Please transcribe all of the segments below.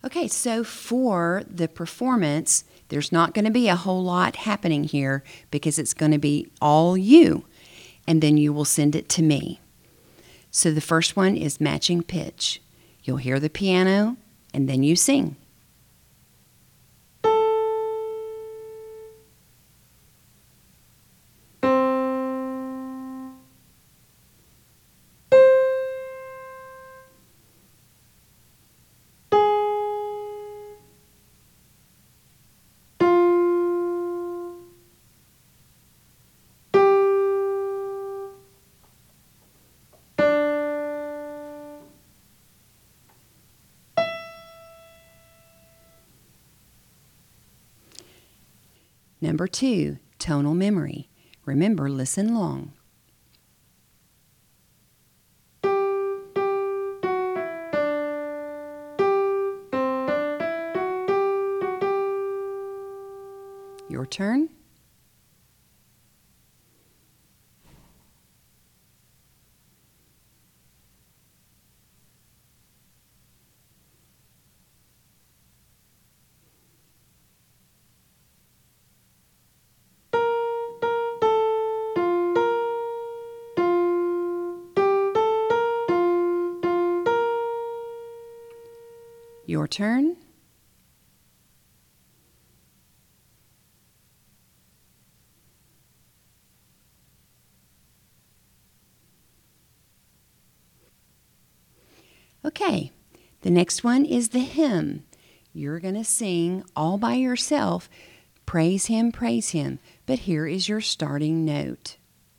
Okay, so for the performance, there's not going to be a whole lot happening here because it's going to be all you, and then you will send it to me. So the first one is matching pitch. You'll hear the piano, and then you sing. Number 2, tonal memory. Remember, listen long. Your turn. Your turn. Okay, the next one is the hymn. You're going to sing all by yourself, praise him, but here is your starting note.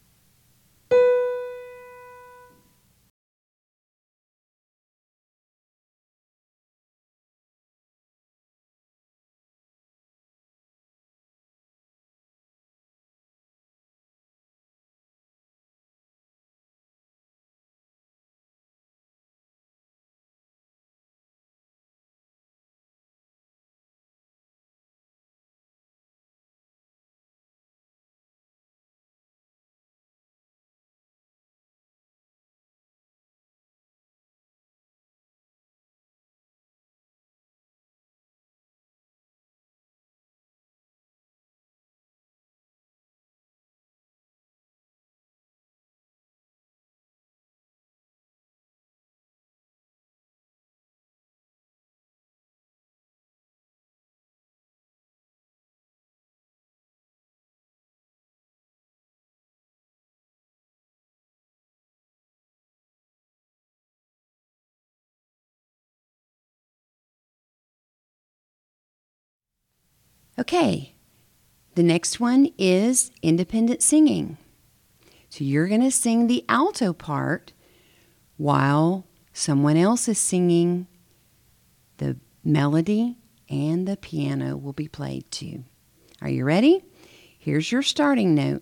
Okay, the next one is independent singing. So you're going to sing the alto part while someone else is singing the melody, and the piano will be played too. Are you ready? Here's your starting note.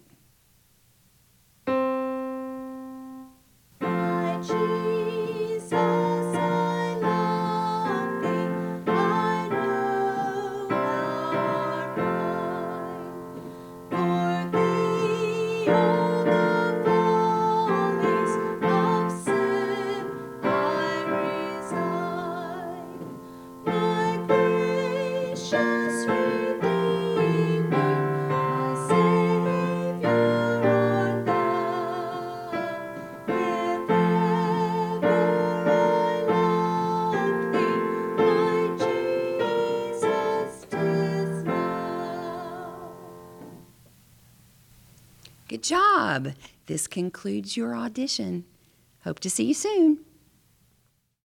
My Jesus, I love thee. I know thou art mine. For thee all the follies of sin I resign. My gracious Redeemer, my Savior art thou. If ever I loved thee, my Jesus, 'tis now. Good job! This concludes your audition. Hope to see you soon.